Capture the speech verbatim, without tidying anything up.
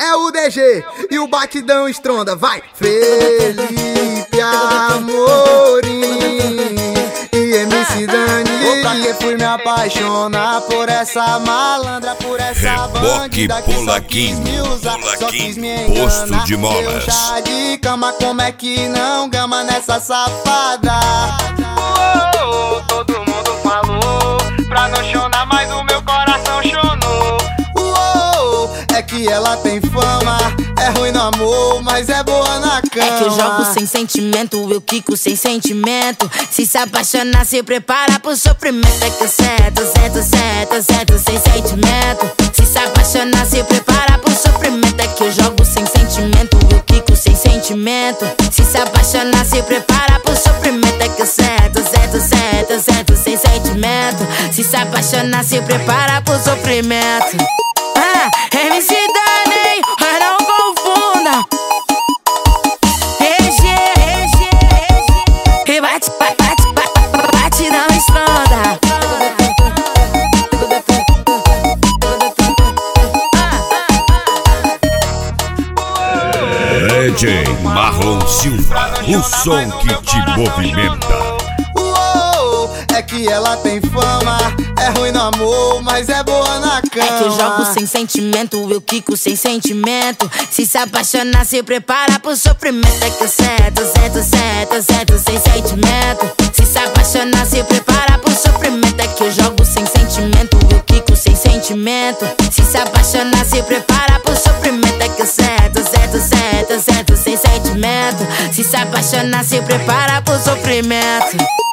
é o D G e o batidão estronda, vai! Felipe Amorim e M C Dani. Pra que fui me apaixonar por essa malandra, por essa bandida que só quis me usar, só quis me enganar. Posto de molas. Eu chá de cama, como é que não gama nessa safada? Oh, oh, todo mundo falou pra não chorar, mas o meu coração chonou. Oh, oh, é que ela tem fama, é ruim no amor, mas é boa na cama. É que eu jogo sem sentimento, eu quico sem sentimento. Se se apaixonar, se prepara pro sofrimento. É que eu sento, sento, sento, sento sem sentimento. Se se apaixonar, se prepara pro sofrimento. É que eu jogo sem sentimento, eu quico sem sentimento. Se se apaixonar, se prepara pro sofrimento. É que eu sento, sento, sento, sento sem sentimento. Se se apaixonar, se prepara pro sofrimento. Ah, M C Dani, mas não confunda. E G, E G, E G. E bate, bate, bate, bate, bate, não estronda. D J Marlon Silva, o som que te movimenta. É que ela tem fama, é ruim no amor, mas é boa na cama. É que eu jogo sem sentimento, eu quico sem sentimento. Se se apaixonar, se prepara pro sofrimento. É que eu sento, sento, sento, sento sem sentimento. Se se apaixonar, se prepara pro sofrimento. É que eu jogo sem sentimento, eu quico sem sentimento. Se se apaixonar, se prepara pro sofrimento. É que eu sento, sento, sento, sento sem sentimento. Se se apaixonar, se prepara pro sofrimento.